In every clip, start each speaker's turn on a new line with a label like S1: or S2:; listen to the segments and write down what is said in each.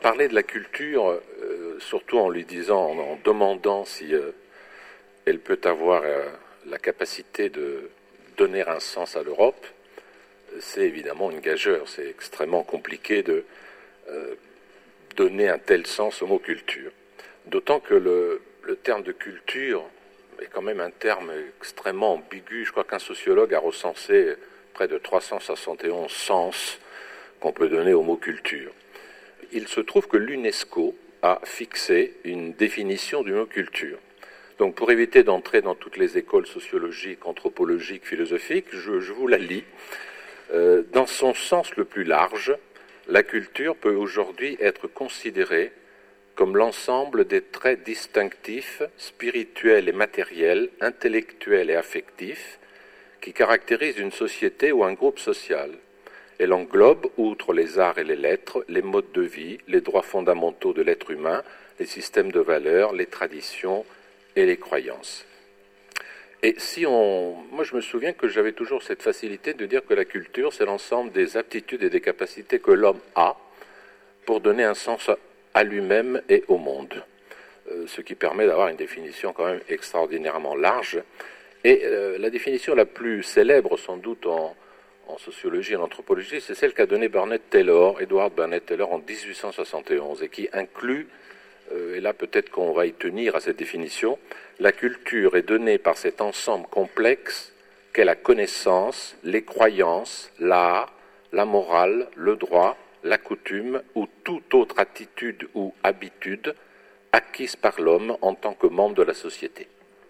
S1: parler de la culture, surtout en lui disant, en demandant si elle peut avoir la capacité de donner un sens à l'Europe, c'est évidemment une gageure. C'est extrêmement compliqué de donner un tel sens au mot culture. D'autant que le terme de culture est quand même un terme extrêmement ambigu. Je crois qu'un sociologue a recensé près de 371 sens qu'on peut donner au mot culture. Il se trouve que l'UNESCO a fixé une définition du mot culture. Donc pour éviter d'entrer dans toutes les écoles sociologiques, anthropologiques, philosophiques, je vous la lis. Dans son sens le plus large, la culture peut aujourd'hui être considérée comme l'ensemble des traits distinctifs, spirituels et matériels, intellectuels et affectifs, qui caractérisent une société ou un groupe social. Elle englobe, outre les arts et les lettres, les modes de vie, les droits fondamentaux de l'être humain, les systèmes de valeurs, les traditions et les croyances. Et moi je me souviens que j'avais toujours cette facilité de dire que la culture, c'est l'ensemble des aptitudes et des capacités que l'homme a pour donner un sens à lui-même et au monde. Ce qui permet d'avoir une définition quand même extraordinairement large. Et la définition la plus célèbre, sans doute, en sociologie et en anthropologie, c'est celle qu'a donnée Edward Burnett Taylor, en 1871, et qui inclut, et là peut-être qu'on va y tenir à cette définition, la culture est donnée par cet ensemble complexe qu'est la connaissance, les croyances, l'art, la morale, le droit, la coutume ou toute autre attitude ou habitude acquise par l'homme en tant que membre de la société.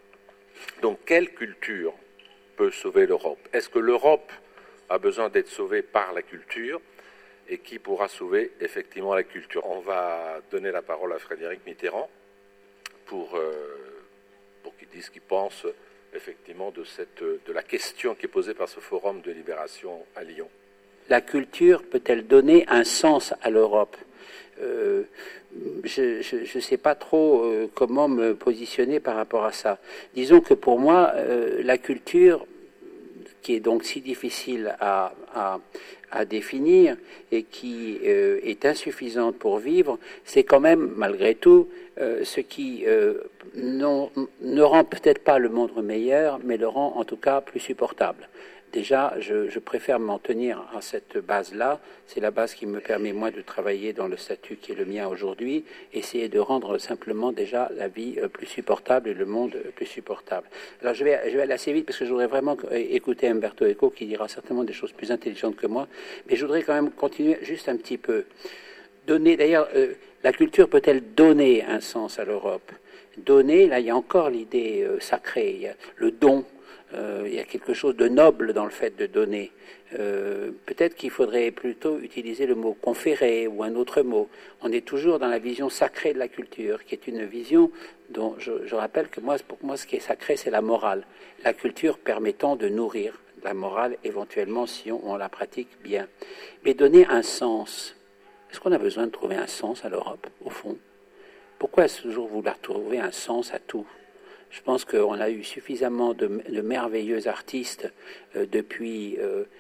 S1: Donc, quelle culture peut sauver l'Europe? Est-ce que l'Europe a besoin d'être sauvée par la culture? Et qui pourra sauver effectivement la culture? On va donner la parole à Frédéric Mitterrand pour qu'il dise ce qu'il pense effectivement de la question qui est posée par ce forum de libération à Lyon.
S2: La culture peut-elle donner un sens à l'Europe? Je ne sais pas trop comment me positionner par rapport à ça. Disons que pour moi, la culture, qui est donc si difficile à définir et qui est insuffisante pour vivre, c'est quand même, malgré tout, ce qui ne rend peut-être pas le monde meilleur, mais le rend en tout cas plus supportable. Déjà, je préfère m'en tenir à cette base-là. C'est la base qui me permet, moi, de travailler dans le statut qui est le mien aujourd'hui, essayer de rendre simplement déjà la vie plus supportable et le monde plus supportable. Alors, je vais aller assez vite parce que je voudrais vraiment écouter Umberto Eco qui dira certainement des choses plus intelligentes que moi, mais je voudrais quand même continuer juste un petit peu. D'ailleurs, la culture peut-elle donner un sens à l'Europe? Donner, là, il y a encore l'idée sacrée, il y a le don. Il y a quelque chose de noble dans le fait de donner. Peut-être qu'il faudrait plutôt utiliser le mot conférer ou un autre mot. On est toujours dans la vision sacrée de la culture, qui est une vision dont je rappelle que pour moi, ce qui est sacré, c'est la morale. La culture permettant de nourrir la morale, éventuellement, si on la pratique bien. Mais donner un sens. Est-ce qu'on a besoin de trouver un sens à l'Europe, au fond? Pourquoi est-ce toujours vouloir trouver un sens à tout? Je pense qu'on a eu suffisamment de merveilleux artistes depuis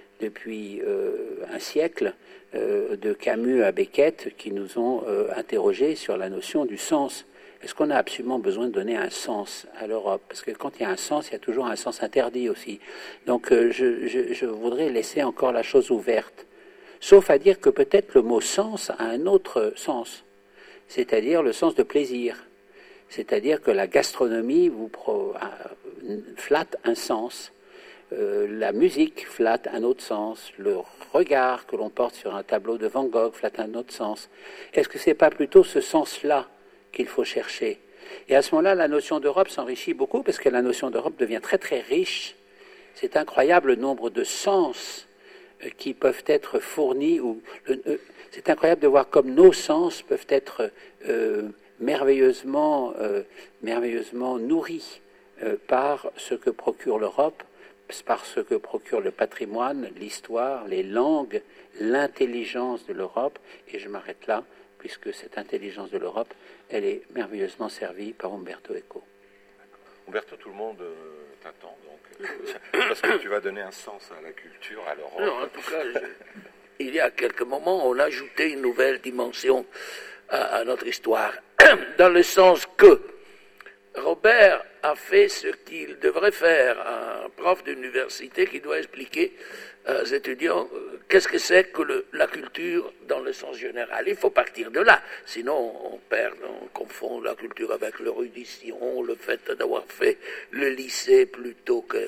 S2: un siècle, de Camus à Beckett, qui nous ont interrogés sur la notion du sens. Est-ce qu'on a absolument besoin de donner un sens à l'Europe? Parce que quand il y a un sens, il y a toujours un sens interdit aussi. Donc je voudrais laisser encore la chose ouverte. Sauf à dire que peut-être le mot sens a un autre sens, c'est-à-dire le sens de plaisir. C'est-à-dire que la gastronomie flatte un sens, la musique flatte un autre sens, le regard que l'on porte sur un tableau de Van Gogh flatte un autre sens. Est-ce que ce n'est pas plutôt ce sens-là qu'il faut chercher? Et à ce moment-là, la notion d'Europe s'enrichit beaucoup parce que la notion d'Europe devient très très riche. C'est incroyable le nombre de sens qui peuvent être fournis. C'est incroyable de voir comme nos sens peuvent être merveilleusement nourri par ce que procure l'Europe, par ce que procure le patrimoine, l'histoire, les langues, l'intelligence de l'Europe. Et je m'arrête là, puisque cette intelligence de l'Europe, elle est merveilleusement servie par Umberto Eco.
S1: Umberto, tout le monde t'attend, donc, parce que tu vas donner un sens à la culture, à l'Europe.
S3: Non, en tout cas, il y a quelques moments, on a ajouté une nouvelle dimension à notre histoire, dans le sens que Robert a fait ce qu'il devrait faire, un prof d'université qui doit expliquer aux étudiants qu'est-ce que c'est que la culture dans le sens général. Il faut partir de là, sinon on confond la culture avec l'érudition, le fait d'avoir fait le lycée plutôt que...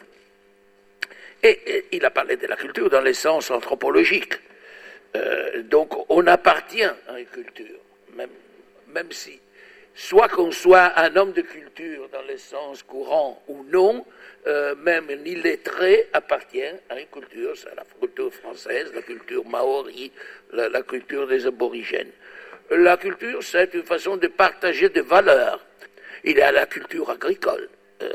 S3: Et il a parlé de la culture dans le sens anthropologique. Donc on appartient à une culture, même si... Soit qu'on soit un homme de culture dans le sens courant ou non, même l'illettré appartient à une culture, c'est la culture française, la culture maori, la culture des aborigènes. La culture, c'est une façon de partager des valeurs. Il y a la culture agricole.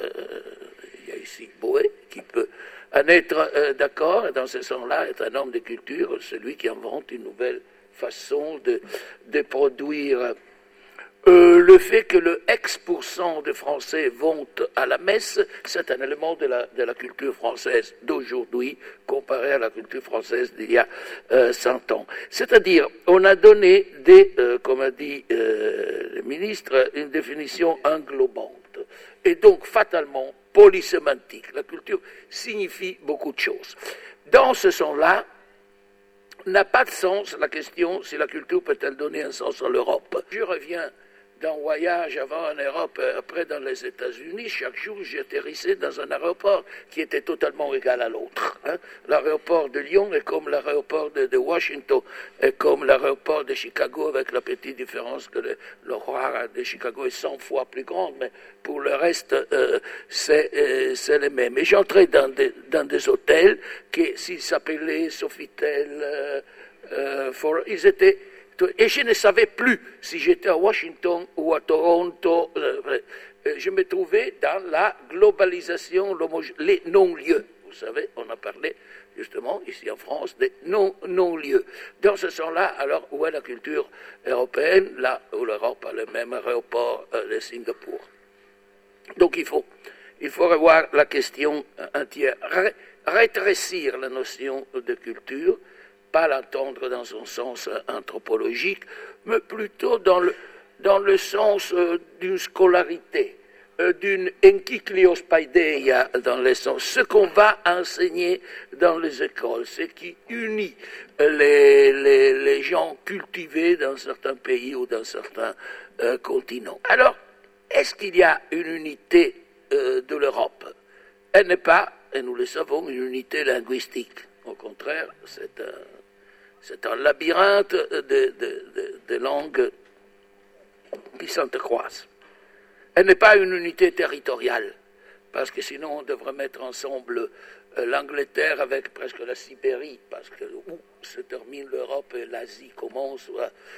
S3: Il y a ici Boé qui peut en être d'accord, et dans ce sens-là, être un homme de culture, celui qui invente une nouvelle façon de produire. Le fait que le X% de Français vont à la messe, c'est un élément de la culture française d'aujourd'hui comparé à la culture française d'il y a 100 ans. C'est-à-dire, on a donné comme a dit le ministre, une définition englobante et donc fatalement polysémantique. La culture signifie beaucoup de choses. Dans ce sens-là, n'a pas de sens la question si la culture peut-elle donner un sens à l'Europe. Je reviens d'un voyage avant en Europe, après dans les États-Unis. Chaque jour, j'atterrissais dans un aéroport qui était totalement égal à l'autre. Hein. L'aéroport de Lyon est comme l'aéroport de Washington, est comme l'aéroport de Chicago, avec la petite différence que le roi de Chicago est 100 fois plus grand, mais pour le reste, c'est les mêmes. Et j'entrais dans des hôtels qui, s'ils s'appelaient Sofitel, ils étaient... Et je ne savais plus si j'étais à Washington ou à Toronto. Je me trouvais dans la globalisation, les non-lieux. Vous savez, on a parlé justement ici en France des non-lieux. Dans ce sens-là, alors, où est la culture européenne? Là où l'Europe a le même aéroport de Singapour. Donc il faut revoir la question entière, rétrécir la notion de culture, pas l'entendre dans son sens anthropologique, mais plutôt dans le sens d'une scolarité, d'une enkykliospaideia, dans le sens, ce qu'on va enseigner dans les écoles, ce qui unit les gens cultivés dans certains pays ou dans certains continents. Alors, est-ce qu'il y a une unité de l'Europe? Elle n'est pas, et nous le savons, une unité linguistique. Au contraire, c'est un labyrinthe de langues qui s'entrecroisent. Elle n'est pas une unité territoriale, parce que sinon on devrait mettre ensemble l'Angleterre avec presque la Sibérie, parce que où se termine l'Europe et l'Asie commence.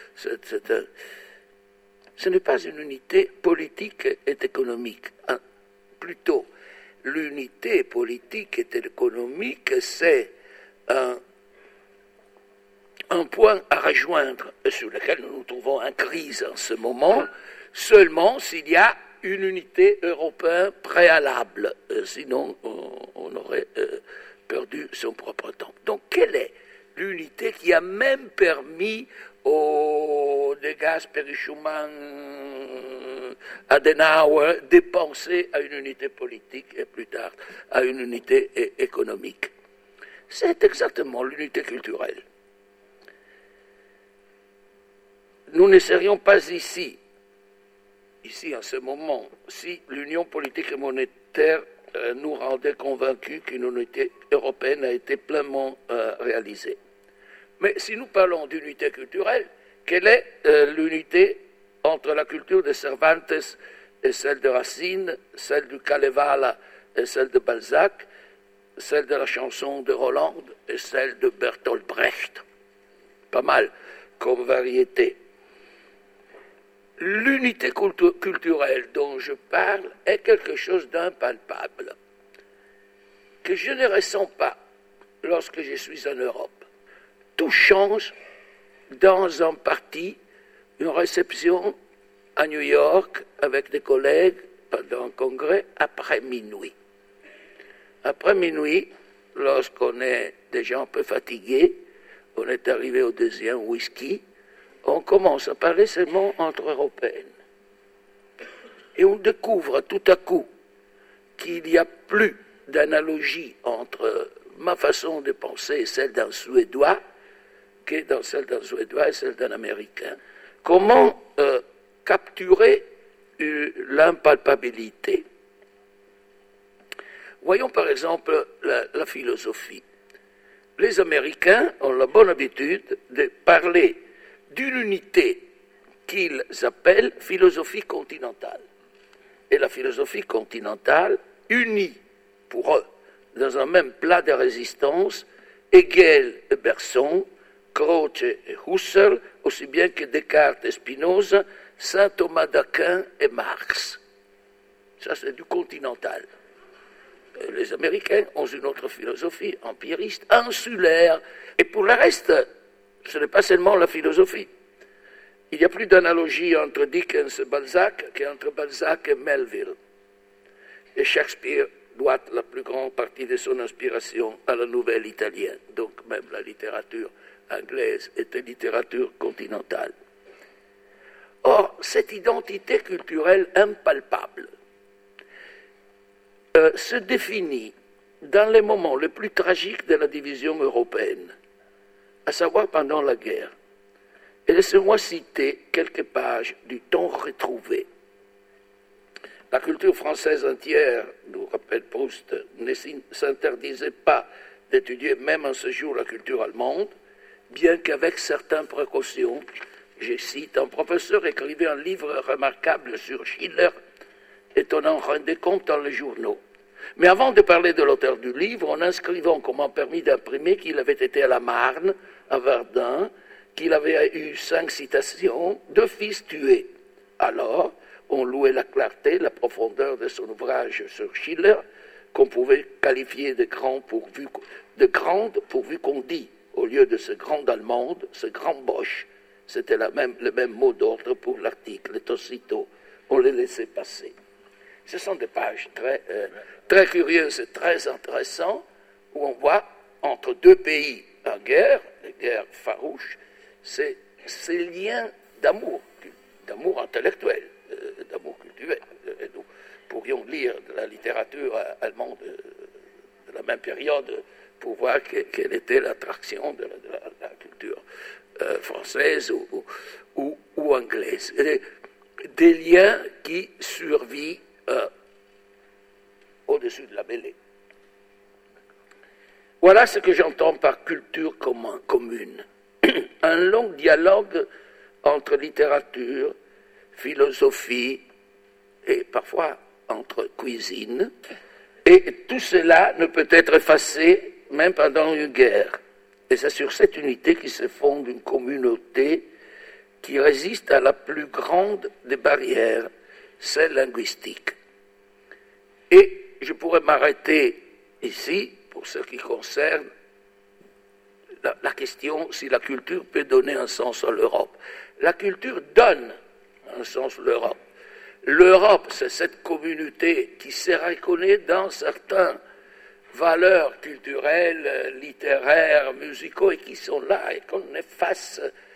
S3: Ce n'est pas une unité politique et économique. Plutôt, l'unité politique et économique, c'est un point à rejoindre sur lequel nous nous trouvons en crise en ce moment, seulement s'il y a une unité européenne préalable. Sinon, on aurait perdu son propre temps. Donc, quelle est l'unité qui a même permis de Gasperi, Schuman, Adenauer de penser à une unité politique et plus tard à une unité économique? C'est exactement l'unité culturelle. Nous ne serions pas ici en ce moment, si l'union politique et monétaire nous rendait convaincus qu'une unité européenne a été pleinement réalisée. Mais si nous parlons d'unité culturelle, quelle est l'unité entre la culture de Cervantes et celle de Racine, celle du Kalevala et celle de Balzac, celle de la chanson de Roland et celle de Bertolt Brecht? Pas mal comme variété. L'unité culturelle dont je parle est quelque chose d'impalpable, que je ne ressens pas lorsque je suis en Europe. Tout change dans un party, une réception à New York avec des collègues pendant un congrès après minuit. Après minuit, lorsqu'on est déjà un peu fatigué, on est arrivé au deuxième whisky, on commence à parler seulement entre européennes. Et on découvre tout à coup qu'il n'y a plus d'analogie entre ma façon de penser et celle d'un Suédois, que dans celle d'un Suédois et celle d'un Américain. Comment capturer l'impalpabilité? Voyons par exemple la philosophie. Les Américains ont la bonne habitude de parler d'une unité qu'ils appellent philosophie continentale. Et la philosophie continentale unit pour eux, dans un même plat de résistance, Hegel et Bergson, Croce et Husserl, aussi bien que Descartes et Spinoza, Saint Thomas d'Aquin et Marx. Ça, c'est du continental. Les Américains ont une autre philosophie empiriste, insulaire. Et pour le reste, ce n'est pas seulement la philosophie. Il n'y a plus d'analogie entre Dickens et Balzac qu'entre Balzac et Melville. Et Shakespeare doit la plus grande partie de son inspiration à la nouvelle italienne. Donc même la littérature anglaise était littérature continentale. Or, cette identité culturelle impalpable se définit dans les moments les plus tragiques de la division européenne, à savoir pendant la guerre. Et laissez-moi citer quelques pages du Temps retrouvé. La culture française entière, nous rappelle Proust, ne s'interdisait pas d'étudier même en ce jour la culture allemande, bien qu'avec certaines précautions. Je cite, un professeur écrivait un livre remarquable sur Schiller, et on en rendait compte dans les journaux. Mais avant de parler de l'auteur du livre, en inscrivant comme un permis d'imprimer qu'il avait été à la Marne, à Verdun, qu'il avait eu 5 citations, 2 fils tués. Alors, on louait la clarté, la profondeur de son ouvrage sur Schiller, qu'on pouvait qualifier de grande pourvu qu'on dit, au lieu de ce grand allemande, ce grand Bosch. C'était le même mot d'ordre pour l'article, et aussitôt, on les laissait passer. Ce sont des pages très curieuses et très intéressantes, où on voit entre deux pays en guerre, des guerres farouches, ces liens d'amour intellectuel, d'amour culturel. Et nous pourrions lire de la littérature allemande de la même période pour voir quelle était l'attraction de la culture française ou anglaise. Des liens qui survivent au-dessus de la mêlée. Voilà ce que j'entends par culture commune. Un long dialogue entre littérature, philosophie et parfois entre cuisine. Et tout cela ne peut être effacé même pendant une guerre. Et c'est sur cette unité qui se fonde une communauté qui résiste à la plus grande des barrières, celle linguistique. Et je pourrais m'arrêter ici pour ce qui concerne la question si la culture peut donner un sens à l'Europe. La culture donne un sens à l'Europe. L'Europe, c'est cette communauté qui se reconnaît dans certaines valeurs culturelles, littéraires, musicaux, et qui sont là, et qu'on efface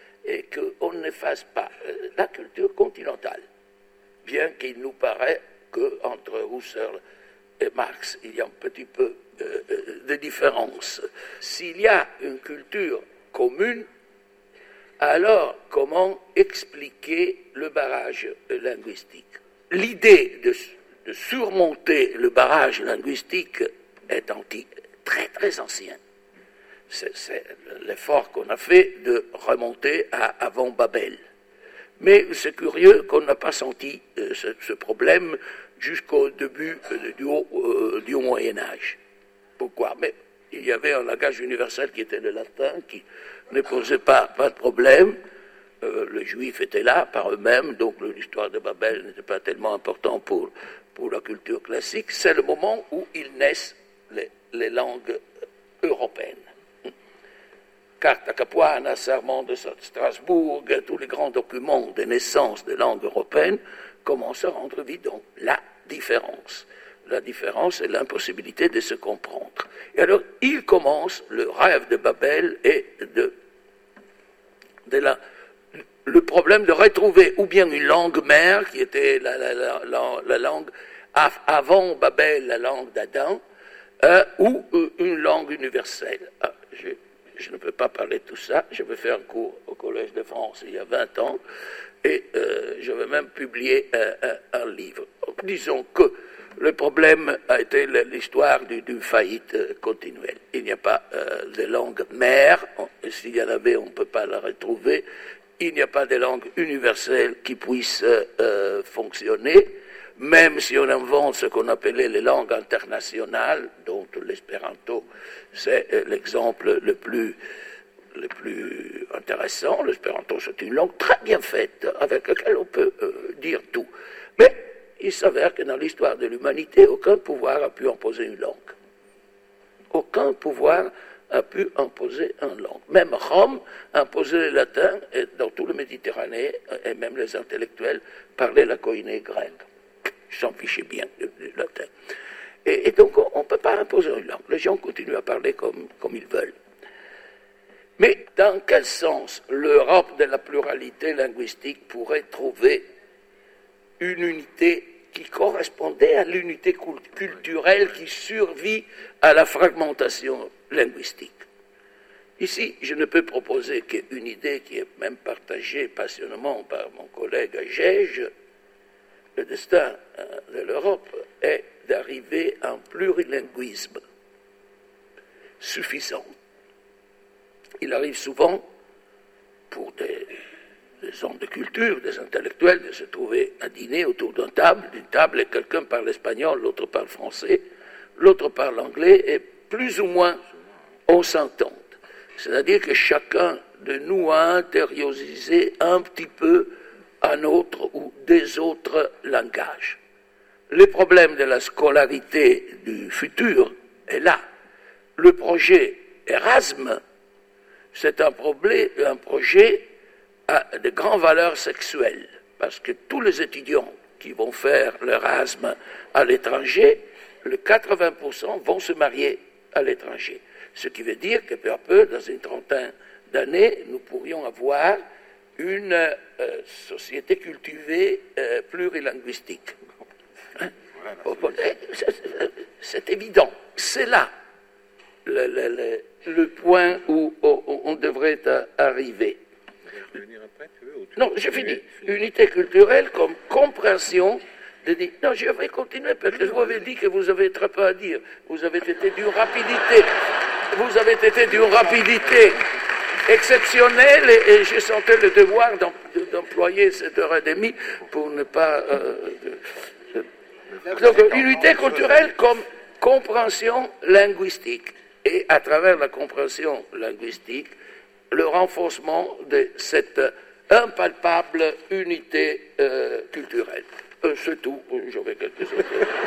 S3: pas. La culture continentale, bien qu'il nous paraît qu'entre Husserl et Marx, il y a un petit peu de différence. S'il y a une culture commune, alors comment expliquer le barrage linguistique? L'idée de surmonter le barrage linguistique est très très ancien. C'est l'effort qu'on a fait de remonter à avant Babel. Mais c'est curieux qu'on n'a pas senti ce problème jusqu'au début du Moyen-Âge. Pourquoi? Mais il y avait un langage universel qui était le latin, qui ne posait pas de problème. Les Juifs étaient là par eux-mêmes, donc l'histoire de Babel n'était pas tellement importante pour la culture classique. C'est le moment où ils naissent les langues européennes. Carta Capuana, Serment de Strasbourg, tous les grands documents de naissance des langues européennes commencent à rendre évident la différence. La différence est l'impossibilité de se comprendre. Et alors, il commence le rêve de Babel et de le problème de retrouver ou bien une langue mère, qui était la langue avant Babel, la langue d'Adam, ou une langue universelle. Je ne peux pas parler de tout ça. Je vais faire un cours au Collège de France il y a 20 ans, et je vais même publier un livre. Donc, disons que le problème a été l'histoire d'une faillite continuelle. Il n'y a pas de langue mère. S'il y en avait, on ne peut pas la retrouver. Il n'y a pas de langue universelle qui puisse fonctionner, même si on invente ce qu'on appelait les langues internationales, dont l'espéranto, c'est l'exemple le plus intéressant. L'espéranto, c'est une langue très bien faite, avec laquelle on peut dire tout. Mais il s'avère que dans l'histoire de l'humanité, aucun pouvoir a pu imposer une langue. Aucun pouvoir a pu imposer une langue. Même Rome a imposé le latin, et dans tout le Méditerranée, et même les intellectuels parlaient la koiné grecque. Ils s'en fichaient bien du latin. Et donc, on ne peut pas imposer une langue. Les gens continuent à parler comme ils veulent. Mais dans quel sens l'Europe de la pluralité linguistique pourrait trouver une unité qui correspondait à l'unité culturelle qui survit à la fragmentation linguistique? Ici, je ne peux proposer qu'une idée qui est même partagée passionnément par mon collègue Agege. Le destin de l'Europe est d'arriver à un plurilinguisme suffisant. Il arrive souvent, pour des hommes de culture, des intellectuels, de se trouver à dîner autour d'une table, et quelqu'un parle espagnol, l'autre parle français, l'autre parle anglais, et plus ou moins on s'entend. C'est-à-dire que chacun de nous a intériorisé un petit peu un autre ou des autres langages. Le problème de la scolarité du futur est là. Le projet Erasme, c'est un projet à de grandes valeurs sexuelles, parce que tous les étudiants qui vont faire l'Erasme à l'étranger, le 80% vont se marier à l'étranger. Ce qui veut dire que peu à peu, dans une trentaine d'années, nous pourrions avoir une société cultivée plurilinguistique. Hein? C'est évident. C'est là le point où on devrait arriver. Non, j'ai fini. Unité culturelle comme compréhension de dire. Non, je vais continuer parce que je vous avais dit que vous avez très peu à dire. Vous avez été d'une rapidité. Vous avez été d'une rapidité exceptionnelle et je sentais le devoir d'employer cette heure et demie pour ne pas. Donc, unité culturelle comme compréhension linguistique. Et à travers la compréhension linguistique, le renforcement de cette impalpable unité culturelle. C'est tout, j'avais quelque chose.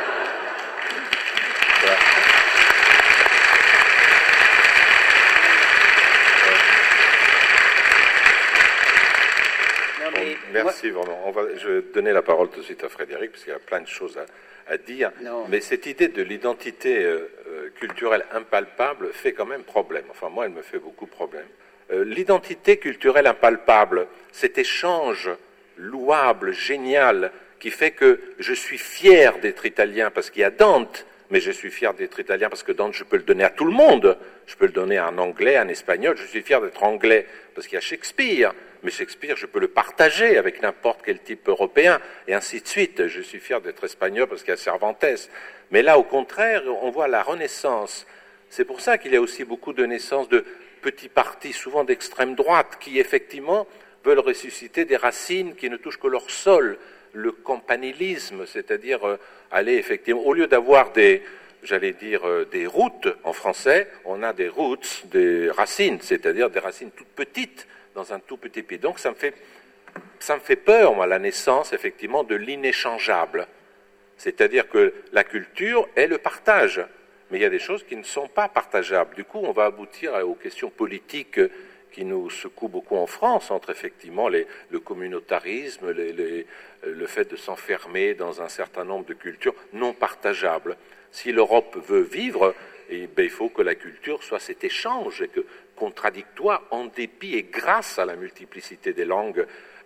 S1: Merci vraiment. Je vais donner la parole tout de suite à Frédéric, parce qu'il y a plein de choses à dire. Non. Mais cette idée de l'identité culturelle impalpable fait quand même problème. Enfin, moi, elle me fait beaucoup de problème. L'identité culturelle impalpable, cet échange louable, génial, qui fait que je suis fier d'être italien parce qu'il y a Dante, mais je suis fier d'être italien parce que Dante, je peux le donner à tout le monde. Je peux le donner à un anglais, à un espagnol. Je suis fier d'être anglais parce qu'il y a Shakespeare. Mais Shakespeare, je peux le partager avec n'importe quel type européen, et ainsi de suite. Je suis fier d'être espagnol parce qu'il y a Cervantes. Mais là, au contraire, on voit la Renaissance. C'est pour ça qu'il y a aussi beaucoup de naissances de petits partis, souvent d'extrême droite, qui effectivement veulent ressusciter des racines qui ne touchent que leur sol. Le campanilisme, c'est-à-dire aller effectivement, au lieu d'avoir des routes en français, on a des roots, des racines, c'est-à-dire des racines toutes petites dans un tout petit pays. Donc ça me fait peur, moi, la naissance, effectivement, de l'inéchangeable. C'est-à-dire que la culture est le partage, mais il y a des choses qui ne sont pas partageables. Du coup, on va aboutir aux questions politiques qui nous secouent beaucoup en France, entre effectivement le communautarisme, le fait de s'enfermer dans un certain nombre de cultures non partageables. Si l'Europe veut vivre, Et ben, il faut que la culture soit cet échange, et que contradictoire, en dépit et grâce à la multiplicité des langues.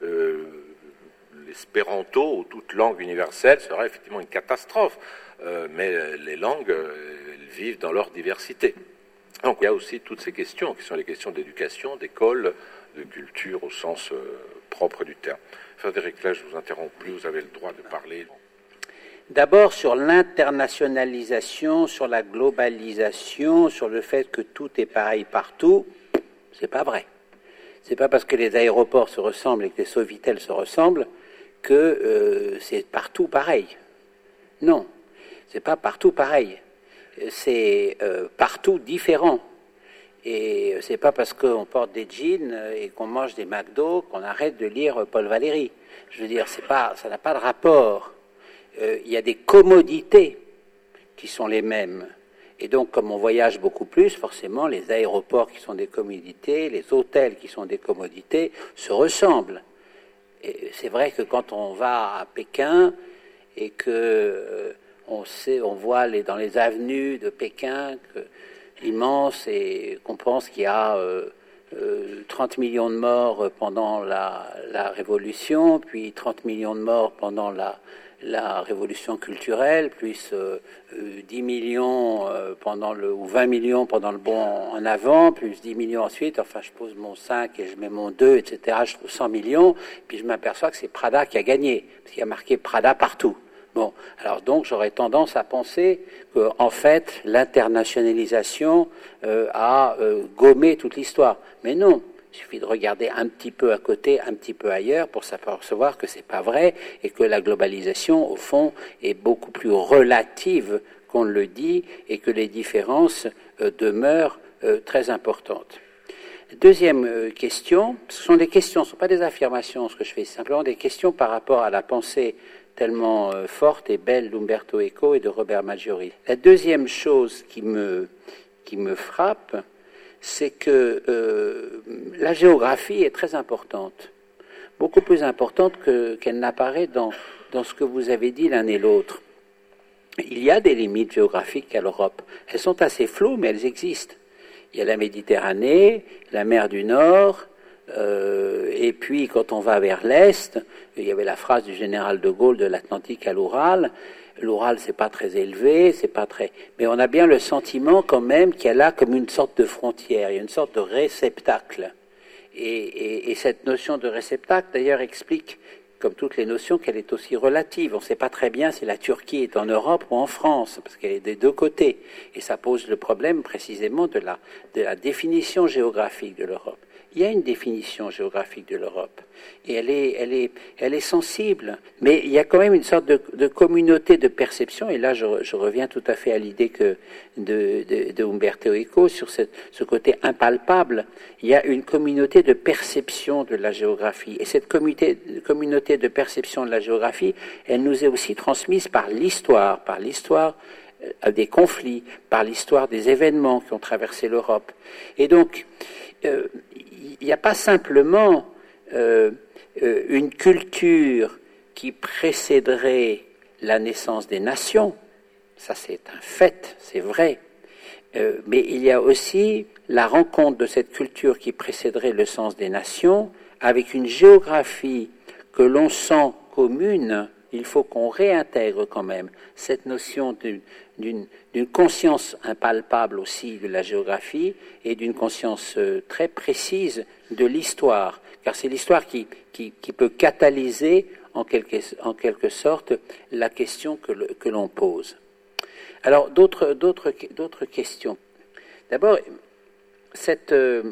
S1: L'espéranto ou toute langue universelle serait effectivement une catastrophe, mais les langues elles vivent dans leur diversité. Donc il y a aussi toutes ces questions qui sont les questions d'éducation, d'école, de culture au sens propre du terme. Frédéric, là je vous interromps plus, vous avez le droit de parler.
S2: D'abord sur l'internationalisation, sur la globalisation, sur le fait que tout est pareil partout, c'est pas vrai. C'est pas parce que les aéroports se ressemblent et que les Sofitel se ressemblent que c'est partout pareil. Non, c'est pas partout pareil. C'est partout différent. Et c'est pas parce qu'on porte des jeans et qu'on mange des McDo qu'on arrête de lire Paul Valéry. Je veux dire, ça n'a pas de rapport. Il y a des commodités qui sont les mêmes. Et donc, comme on voyage beaucoup plus, forcément, les aéroports qui sont des commodités, les hôtels qui sont des commodités, se ressemblent. Et c'est vrai que quand on va à Pékin et que on voit dans les avenues de Pékin immenses et qu'on pense qu'il y a 30 millions de morts pendant la Révolution, puis 30 millions de morts pendant la révolution culturelle, plus 10 millions ou 20 millions pendant le bond en avant, plus 10 millions ensuite, enfin je pose mon 5 et je mets mon 2, etc., je trouve 100 millions, puis je m'aperçois que c'est Prada qui a gagné, parce qu'il y a marqué Prada partout. Bon, alors donc j'aurais tendance à penser que en fait l'internationalisation a gommé toute l'histoire. Mais non, il suffit de regarder un petit peu à côté, un petit peu ailleurs pour s'apercevoir que c'est pas vrai et que la globalisation au fond est beaucoup plus relative qu'on le dit et que les différences demeurent très importantes. Deuxième question, ce sont des questions, ce ne sont pas des affirmations ce que je fais, c'est simplement des questions par rapport à la pensée tellement forte et belle d'Umberto Eco et de Robert Maggiore. La deuxième chose qui me frappe, c'est que la géographie est très importante, beaucoup plus importante qu'elle n'apparaît dans ce que vous avez dit l'un et l'autre. Il y a des limites géographiques à l'Europe. Elles sont assez floues, mais elles existent. Il y a la Méditerranée, la mer du Nord, et puis quand on va vers l'Est, il y avait la phrase du général de Gaulle de l'Atlantique à l'Oural. L'Oural, c'est pas très élevé, c'est pas très... Mais on a bien le sentiment quand même qu'il y a là comme une sorte de frontière, il y a une sorte de réceptacle. Et cette notion de réceptacle, d'ailleurs, explique, comme toutes les notions, qu'elle est aussi relative. On ne sait pas très bien si la Turquie est en Europe ou en France, parce qu'elle est des deux côtés. Et ça pose le problème précisément de la définition géographique de l'Europe. Il y a une définition géographique de l'Europe, et elle est sensible, mais il y a quand même une sorte de communauté de perception, et là je reviens tout à fait à l'idée de Umberto Eco sur ce côté impalpable. Il y a une communauté de perception de la géographie, et cette communauté de perception de la géographie, elle nous est aussi transmise par l'histoire des conflits, par l'histoire des événements qui ont traversé l'Europe. Et donc, il n'y a pas simplement une culture qui précéderait la naissance des nations, ça c'est un fait, c'est vrai, mais il y a aussi la rencontre de cette culture qui précéderait le sens des nations avec une géographie que l'on sent commune. Il faut qu'on réintègre quand même cette notion d'une conscience impalpable aussi de la géographie et d'une conscience très précise de l'histoire, car c'est l'histoire qui peut catalyser en quelque sorte la question que l'on pose. Alors d'autres questions. D'abord, cette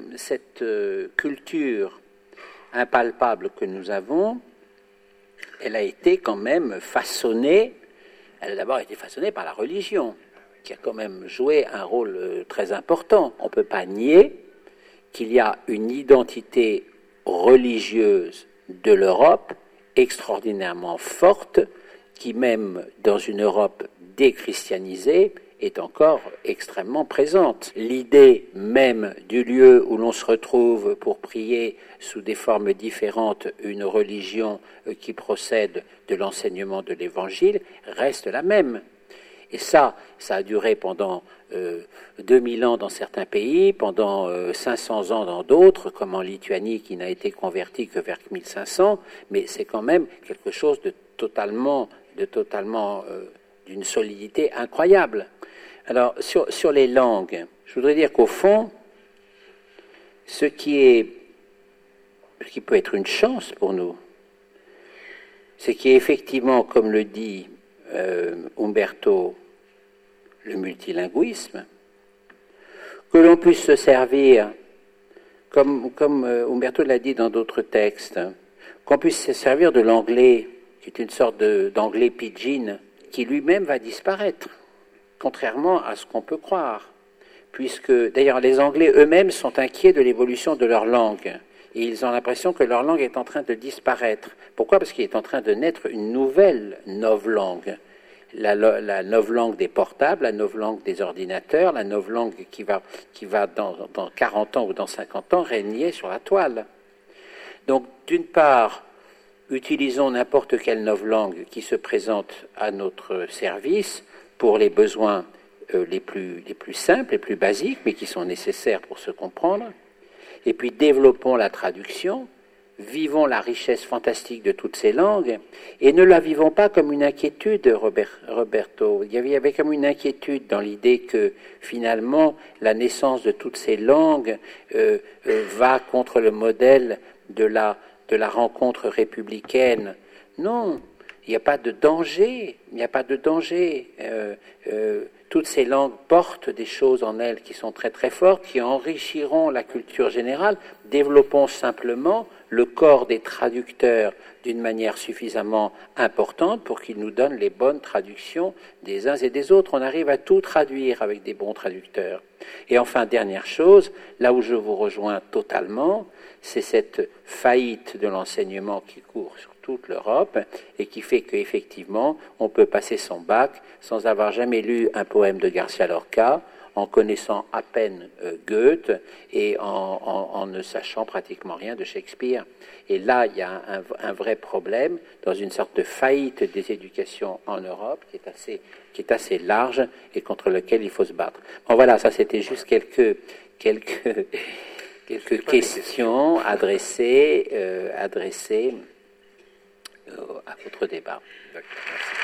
S2: culture impalpable que nous avons, elle a été quand même façonnée, elle a d'abord été façonnée par la religion, qui a quand même joué un rôle très important. On ne peut pas nier qu'il y a une identité religieuse de l'Europe extraordinairement forte, qui même dans une Europe déchristianisée est encore extrêmement présente. L'idée même du lieu où l'on se retrouve pour prier sous des formes différentes une religion qui procède de l'enseignement de l'Évangile reste la même. Et ça a duré pendant 2000 ans dans certains pays, pendant 500 ans dans d'autres, comme en Lituanie qui n'a été convertie que vers 1500, mais c'est quand même quelque chose de totalement d'une solidité incroyable. Alors, sur les langues, je voudrais dire qu'au fond, ce qui peut être une chance pour nous, c'est qu'il y a effectivement, comme le dit Umberto, le multilinguisme, que l'on puisse se servir, comme Umberto l'a dit dans d'autres textes, qu'on puisse se servir de l'anglais, qui est une sorte d'anglais pidgin, qui lui-même va disparaître, contrairement à ce qu'on peut croire, puisque d'ailleurs les Anglais eux-mêmes sont inquiets de l'évolution de leur langue, et ils ont l'impression que leur langue est en train de disparaître. Pourquoi ? Parce qu'il est en train de naître une nouvelle novlangue. La novlangue des portables, la novlangue des ordinateurs, la novlangue qui va dans 40 ans ou dans 50 ans régner sur la toile. Donc, d'une part, utilisons n'importe quelle novlangue qui se présente à notre service pour les besoins les plus simples, les plus basiques, mais qui sont nécessaires pour se comprendre. Et puis, développons la traduction. Vivons la richesse fantastique de toutes ces langues et ne la vivons pas comme une inquiétude, Roberto. Il y avait comme une inquiétude dans l'idée que finalement la naissance de toutes ces langues va contre le modèle de la rencontre républicaine. Non, il n'y a pas de danger. Il n'y a pas de danger. Toutes ces langues portent des choses en elles qui sont très très fortes, qui enrichiront la culture générale. Développons simplement le corps des traducteurs d'une manière suffisamment importante pour qu'ils nous donnent les bonnes traductions des uns et des autres. On arrive à tout traduire avec des bons traducteurs. Et enfin, dernière chose, là où je vous rejoins totalement, c'est cette faillite de l'enseignement qui court sur toute l'Europe et qui fait qu'effectivement, on peut passer son bac sans avoir jamais lu un poème de Garcia Lorca, en connaissant à peine Goethe et en ne sachant pratiquement rien de Shakespeare. Et là, il y a un vrai problème dans une sorte de faillite des éducations en Europe qui est assez large et contre lequel il faut se battre. Bon voilà, ça c'était juste quelques questions adressées à votre débat.
S1: D'accord, merci.